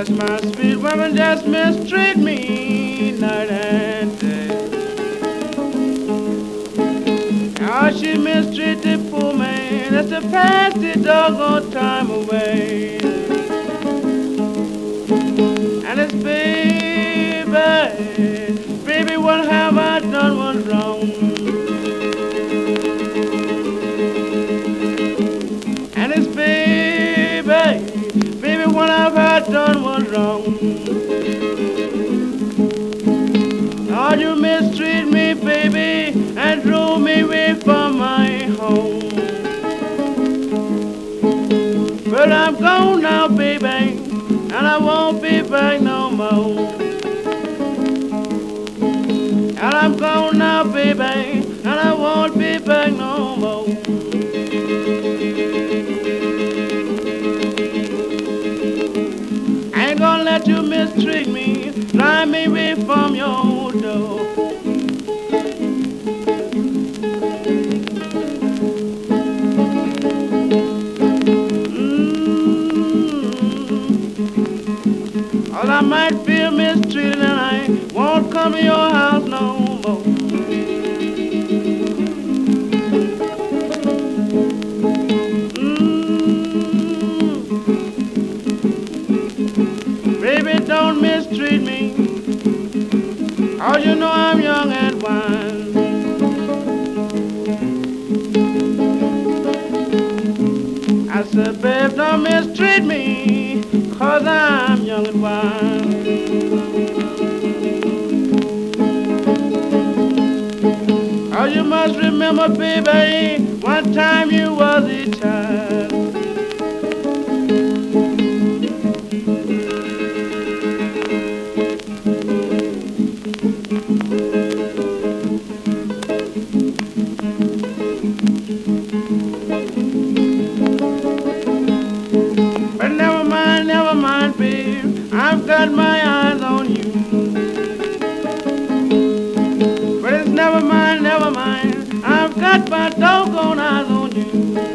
Yes, my sweet woman just mistreat me night and day. How she mistreat the poor man, that's to pass the doggone time away. And it's baby, what have I done was wrong? And it's baby, what have I done was wrong? Oh, you mistreat me, baby, and drove me away from my home. But I'm gone now, baby, and I won't be back no more. And I'm gone now, baby, and I won't be back no more. I ain't gonna let you mistreat me, drive me away from your door. Well, I might feel mistreated and I won't come to your house no more. Baby, don't mistreat me. Oh, you know I'm young and wise. I said, babe, don't mistreat me, 'cause I'm young and wise. Oh, you must remember, baby, one time you was a child. But never mind, babe, I've got my eyes on you. But it's never mind, I've got my doggone eyes on you.